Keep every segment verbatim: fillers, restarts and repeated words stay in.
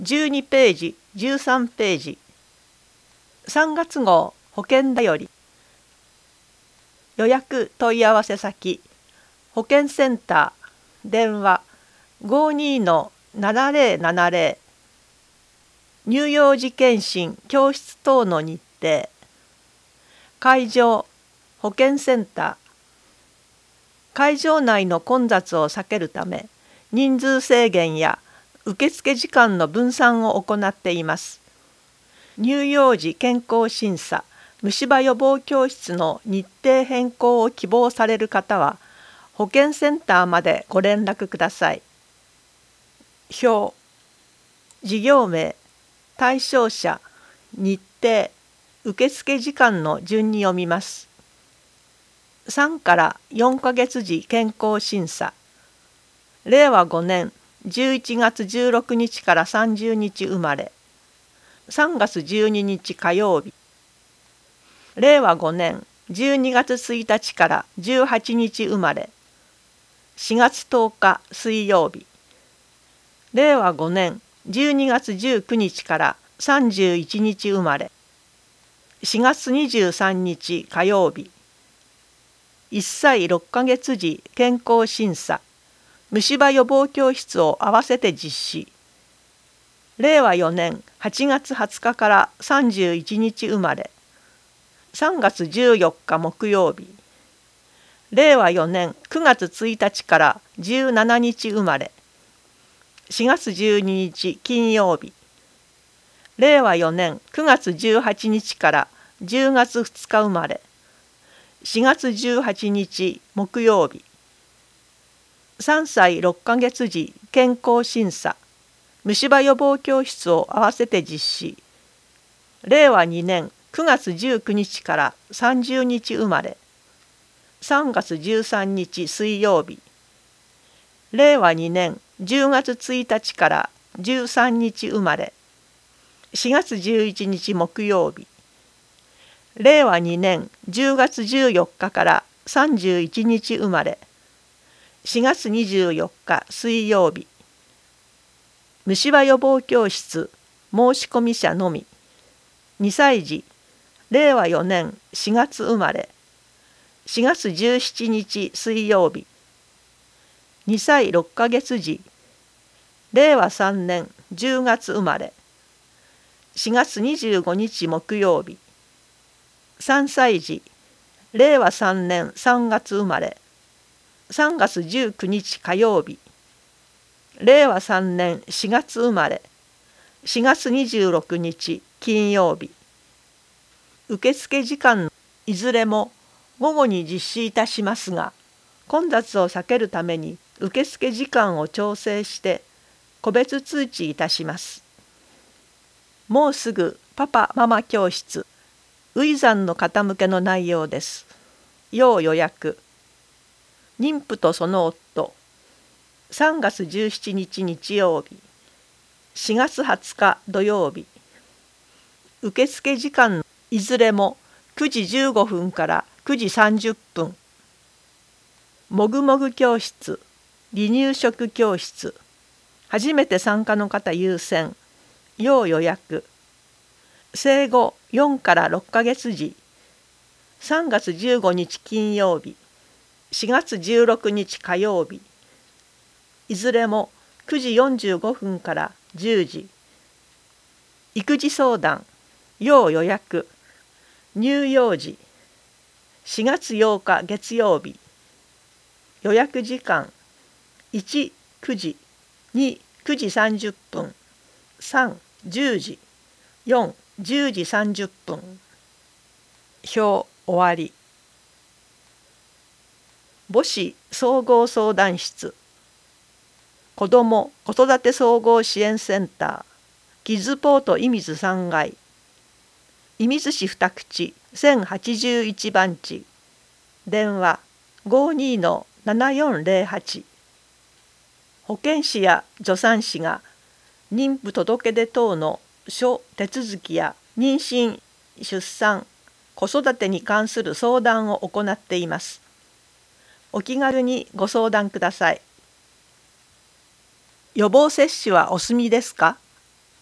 じゅうにページ、じゅうさんページ。さんがつ号保険だより。予約問い合わせ先、保健センター、電話 ごーにーのななぜろななぜろ。乳幼児健診教室等の日程。会場、保健センター。会場内の混雑を避けるため、人数制限や受付時間の分散を行っています。乳幼児健康審査、虫歯予防教室の日程変更を希望される方は、保健センターまでご連絡ください。表、事業名、対象者、日程、受付時間の順に読みます。さんからよんかげつ時健康審査。れいわごねんじゅういちがつじゅうろくにちからさんじゅうにち生まれ。さんがつじゅうににち火曜日。れいわごねんじゅうにがつついたちからじゅうはちにち生まれ。しがつとおか水曜日。れいわごねんじゅうにがつじゅうくにちからさんじゅういちにち生まれ。しがつにじゅうさんにち火曜日。いっさいろっかげつ時健康審査、虫歯予防教室を合わせて実施。れいわよねんはちがつはつかからさんじゅういちにち生まれ。さんがつじゅうよっか木曜日。れいわよねんくがつついたちからじゅうしちにち生まれ。しがつじゅうににち金曜日。れいわよねんくがつじゅうはちにちからじゅうがつふつか生まれ。しがつじゅうはちにち木曜日。さんさいろっかげつ時健康審査、虫歯予防教室を合わせて実施。れいわにねんくがつじゅうくにちからさんじゅうにち生まれ。さんがつじゅうさんにち水曜日。れいわにねんじゅうがつついたちからじゅうさんにち生まれ。しがつじゅういちにち木曜日。れいわにねんじゅうがつじゅうよっかからさんじゅういちにち生まれ。しがつにじゅうよっか水曜日。虫歯予防教室申し込み者のみ。にさい児、れいわよねんしがつ生まれ。しがつじゅうしちにち水曜日。にさいろっかげつ児、れいわさんねんじゅうがつ生まれ。しがつにじゅうごにち木曜日。さんさい児、れいわさんねんさんがつ生まれ。さんがつじゅうくにち火曜日。れいわさんねんしがつ生まれ。しがつにじゅうろくにち金曜日。受付時間いずれも午後に実施いたしますが、混雑を避けるために受付時間を調整して個別通知いたします。もうすぐパパママ教室、初産の方向けの内容です。要予約。妊婦とその夫。さんがつじゅうしちにち日曜日。しがつはつか土曜日。受付時間いずれもくじじゅうごふんからくじさんじゅっぷん。もぐもぐ教室、離乳食教室。初めて参加の方優先。要予約。生後よんからろっかげつ時。さんがつじゅうごにち金曜日。しがつじゅうろくにち火曜日。いずれもくじよんじゅうごふんからじゅうじ。育児相談、要予約。乳幼児。しがつようか月曜日。予約時間いち、くじ、に、くじさんじゅっぷん、さん、じゅうじ、よん、じゅうじさんじゅっぷん。表終わり。母子総合相談室、子ども子育て総合支援センター、キッズポート射水さんがい、射水市二口せんはちじゅういちばんち、電話 ごーにーのななよんぜろはち。保健師や助産師が妊婦届出等の諸手続きや妊娠・出産・子育てに関する相談を行っています。お気軽にご相談ください。予防接種はお済みですか？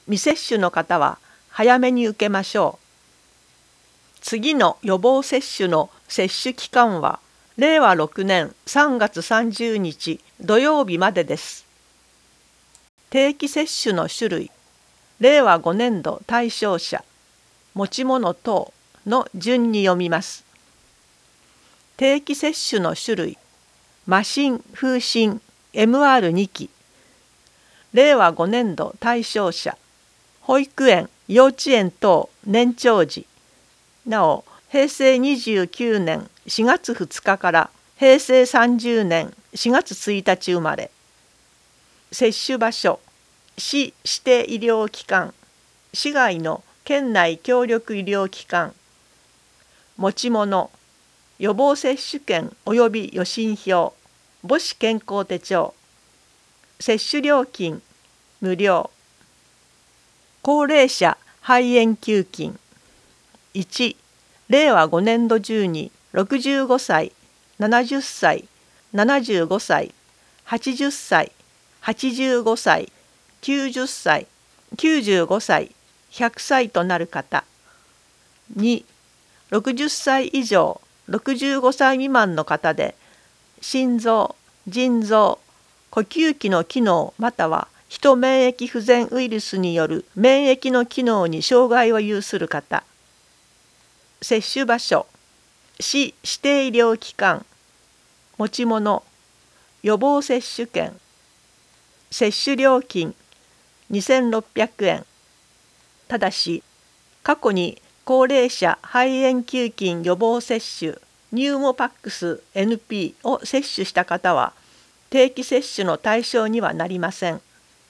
未接種の方は早めに受けましょう。次の予防接種の接種期間はれいわろくねんさんがつさんじゅうにち土曜日までです。定期接種の種類、れいわごねんど対象者、持ち物等の順に読みます。定期接種の種類、麻疹、風疹、エムアールに 期、れいわごねんど対象者、保育園、幼稚園等年長児、なおへいせいにじゅうきゅうねんしがつふつかからへいせいさんじゅうねんしがつついたち生まれ。接種場所、市指定医療機関、市外の県内協力医療機関。持ち物、予防接種券及び予診票、母子健康手帳。接種料金、無料。高齢者肺炎給付金。いち、れいわごねんど中にろくじゅうごさい、ななじゅっさい、ななじゅうごさい、はちじゅっさい、はちじゅうごさい、きゅうじゅっさい、きゅうじゅうごさい、ひゃくさいとなる方。に、ろくじゅっさい以上ろくじゅうごさい未満の方で心臓、腎臓、呼吸器の機能またはヒト免疫不全ウイルスによる免疫の機能に障害を有する方。接種場所、市指定医療機関。持ち物、予防接種券。接種料金にせんろっぴゃくえん。ただし過去に高齢者肺炎球菌予防接種ニューモパックス エヌピー を接種した方は定期接種の対象にはなりません。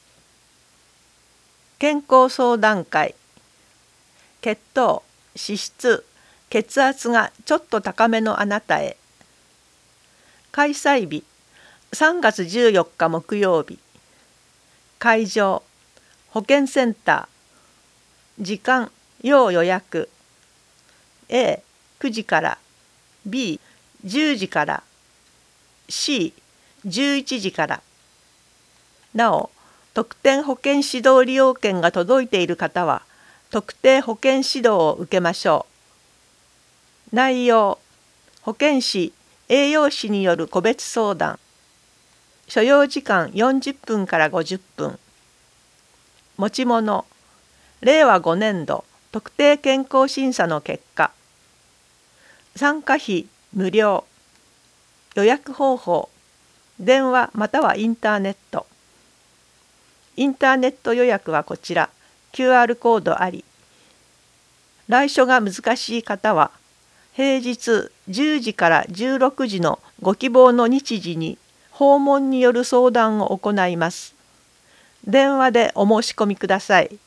健康相談会。血糖、脂質、血圧がちょっと高めのあなたへ。開催日さんがつじゅうよっか木曜日。会場保健センター。時間要予約。 エーくじから ビーじゅうじから シーじゅういちじから。なお特典保健指導利用券が届いている方は特定保健指導を受けましょう。内容、保健師、栄養士による個別相談。所要時間よんじゅっぷんからごじゅっぷん。持ち物、れいわごねんど特定健康審査の結果。参加費無料。予約方法、電話またはインターネット。インターネット予約はこちら、キューアール コードあり。来所が難しい方は、平日じゅうじからじゅうろくじのご希望の日時に訪問による相談を行います。電話でお申し込みください。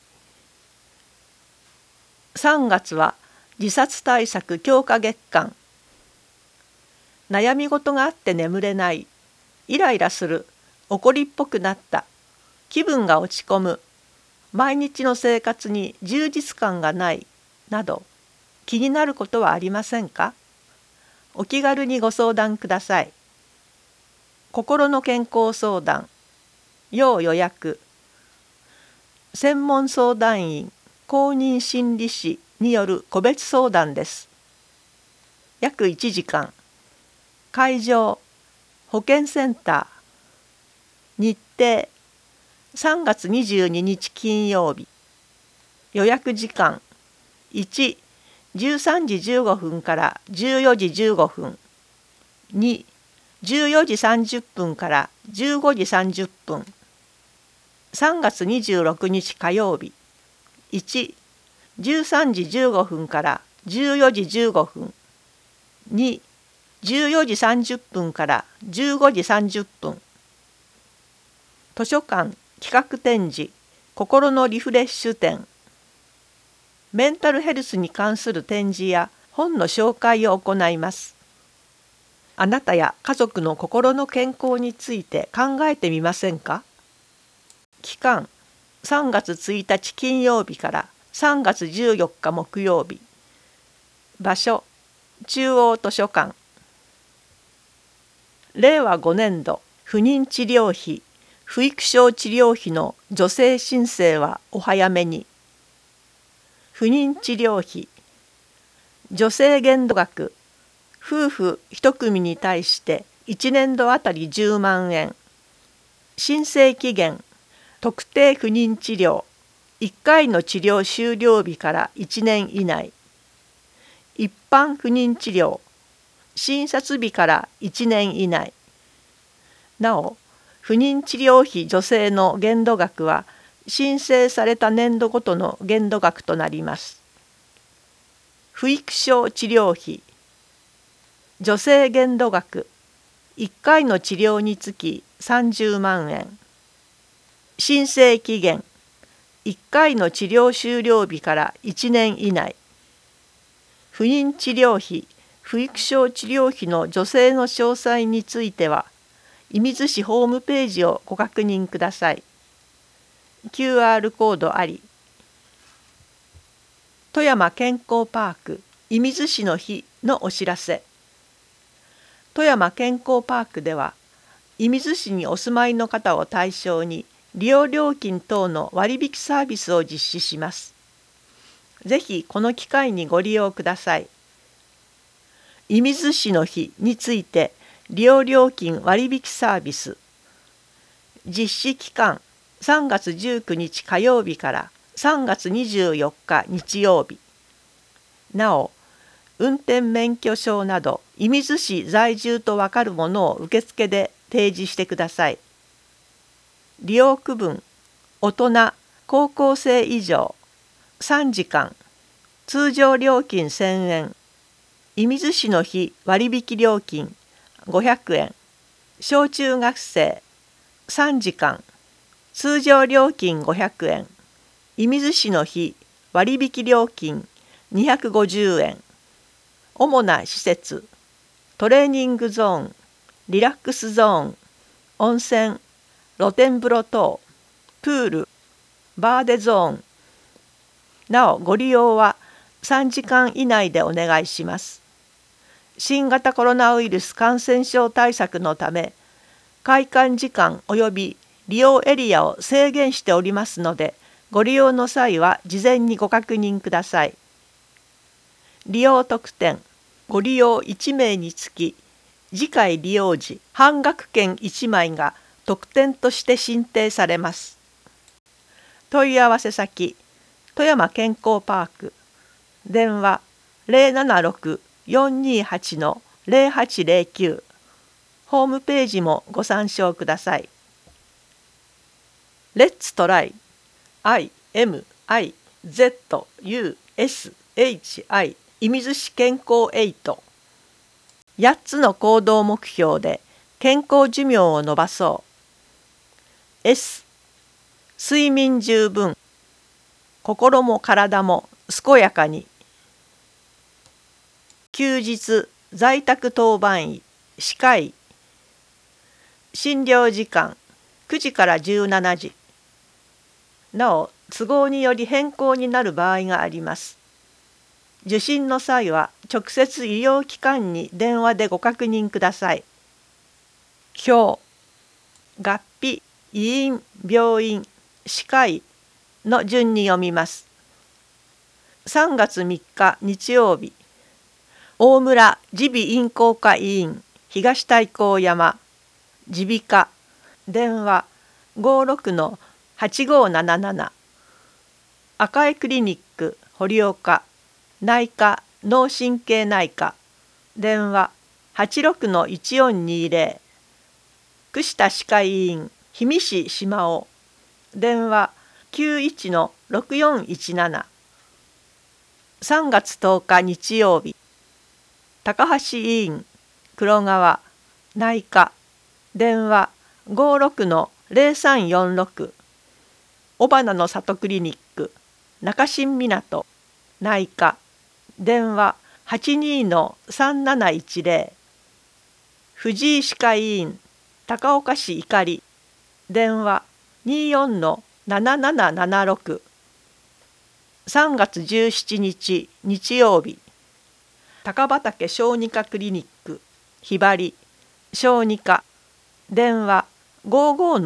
さんがつは自殺対策強化月間。悩み事があって眠れない、イライラする、怒りっぽくなった、気分が落ち込む、毎日の生活に充実感がないなど気になることはありませんか？お気軽にご相談ください。心の健康相談、要予約。専門相談員、公認心理師による個別相談です。約いちじかん。会場、保健センター。日程、さんがつにじゅうににち金曜日。予約時間、いち、じゅうさんじじゅうごふんからじゅうよじじゅうごふん。に、じゅうよじさんじゅっぷんからじゅうごじさんじゅっぷん。さんがつにじゅうろくにち火曜日。いち、じゅうさんじじゅうごふんからじゅうよじじゅうごふん。に、じゅうよじさんじゅっぷんからじゅうごじさんじゅっぷん。図書館企画展示、心のリフレッシュ展。メンタルヘルスに関する展示や本の紹介を行います。あなたや家族の心の健康について考えてみませんか？期間、さんがつついたち金曜日からさんがつじゅうよっか木曜日。場所、中央図書館。れいわごねんど不妊治療費、 不育症治療費の助成申請はお早めに。不妊治療費、助成限度額、夫婦一組に対していちねんどあたりじゅうまんえん。申請期限、特定不妊治療、いっかいの治療終了日からいちねん以内。一般不妊治療、診察日からいちねん以内。なお、不妊治療費助成の限度額は申請された年度ごとの限度額となります。不育症治療費、助成限度額、いっかいの治療につきさんじゅうまんえん。申請期限、いっかいの治療終了日からいちねん以内。不妊治療費、不育症治療費の助成の詳細については、射水市ホームページをご確認ください。キューアール コードあり。富山健康パーク射水市の日のお知らせ。富山健康パークでは、射水市にお住まいの方を対象に利用料金等の割引サービスを実施します。ぜひこの機会にご利用ください。射水市の日について利用料金割引サービス。実施期間さんがつじゅうくにち火曜日からさんがつにじゅうよっか日曜日。なお、運転免許証など射水市在住とわかるものを受付で提示してください。利用区分、大人、高校生以上、さんじかん、通常料金せんえん、射水市の日割引料金ごひゃくえん、小中学生、さんじかん、通常料金ごひゃくえん、射水市の日割引料金にひゃくごじゅうえん。主な施設、トレーニングゾーン、リラックスゾーン、温泉、露天風呂等、プール、バーデゾーン。なお、ご利用はさんじかん以内でお願いします。新型コロナウイルス感染症対策のため、開館時間及び利用エリアを制限しておりますので、ご利用の際は事前にご確認ください。利用特典、ご利用いちめいにつき、次回利用時、半額券いちまいが特典として申請されます。問い合わせ先、富山健康パーク、電話 ゼロななろく よんにはち ゼロはちゼロきゅう、ホームページもご参照ください。レッツトライ アイエムアイゼットユーエスエイチアイ 射水市健康エイト。やっつの行動目標で健康寿命を延ばそう。S、睡眠十分、心も体も健やかに。休日在宅当番医、歯科医。診療時間くじからじゅうしちじ。なお、都合により変更になる場合があります。受診の際は直接医療機関に電話でご確認ください。表、合併、医院、病院、歯科医の順に読みます。さんがつみっか日曜日、大村耳鼻咽喉科医院東太閤山耳鼻科、電話 ごろくのはちごなななな。赤江クリニック堀岡内科脳神経内科、電話 はちろくのいちよんにゼロ。串田歯科医院氷見市島尾、電話 きゅういちのろくよんいちなな。さんがつとおか日曜日、高橋医院黒川内科、電話 ごろくのゼロさんよんろく。尾花の里クリニック中新港内科、電話 はちにのさんなないちゼロ。藤井歯科医院高岡市碇、電話 にじゅうよんのななななななろく。さんがつじゅうしちにち日曜日、高畑小児科クリニックひばり小児科、電話 ごじゅうごの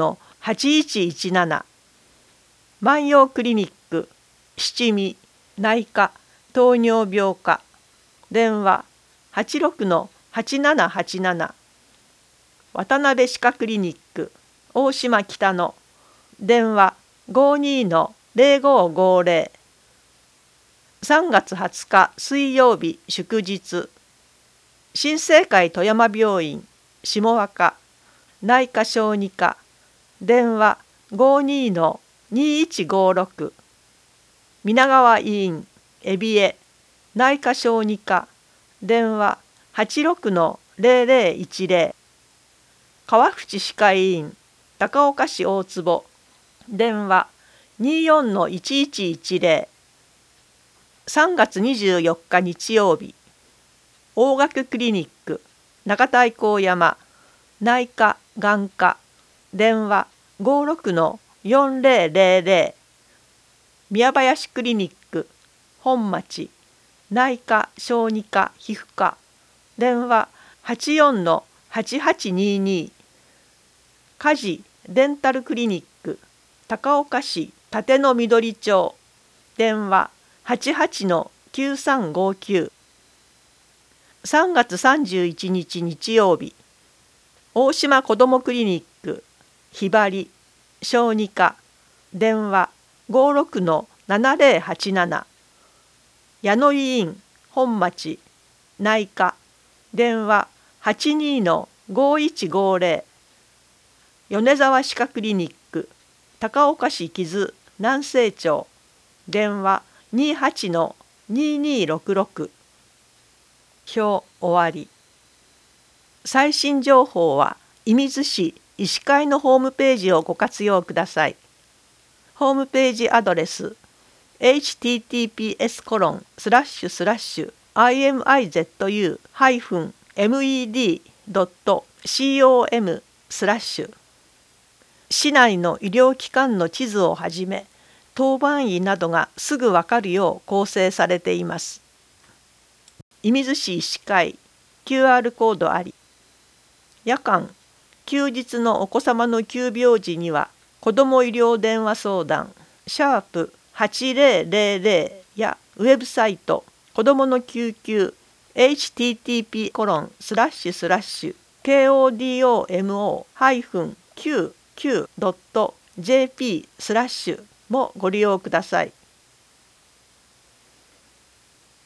はちいちいちなな。万葉クリニック七味内科糖尿病科電話 はちろくのはちななはちなな。渡辺歯科クリニック大島北野電話 ごじゅうにのぜろごごぜろ。さんがつはつか水曜日祝日、新生会富山病院下若内科小児科電話 ごじゅうにのにいちごろく。皆川医院海老江内科小児科電話 はちろくのぜろぜろいちぜろ。川淵歯科医院高岡市大坪電話 にじゅうよんのいちいちいちぜろ。さんがつにじゅうよっか日曜日、大学クリニック中太閤山内科眼科電話 ごじゅうろくのよんぜろぜろぜろ。宮林クリニック本町内科小児科皮膚科電話 はちじゅうよんのはちはちにに。家事デンタルクリニック高岡市立野緑町電話 はちはちのきゅうさんごきゅう。さんがつさんじゅういちにち日曜日、大島こどもクリニックひばり小児科電話 ごじゅうろくのななぜろはちなな。矢野医院本町内科電話 はちじゅうにのごいちごぜろ。米沢歯科クリニック高岡市木津南西町電話 にじゅうはちのににろくろく。表終わり。最新情報は射水市医師会のホームページをご活用ください。ホームページアドレス エイチティーティーピーエスコロンスラッシュスラッシュアイエムアイゼットユーハイフンエムイーディードットコムスラッシュ。市内の医療機関の地図をはじめ当番医などがすぐわかるよう構成されています。射水市医師会 キューアール コードあり。夜間休日のお子様の急病時には子ども医療電話相談シャープはちぜろぜろぜろやウェブサイト子どもの救急 エイチティーティーピーコロンスラッシュスラッシュケーオーディーオーエムオーハイフンキューキュードットジェーピースラッシュもご利用ください。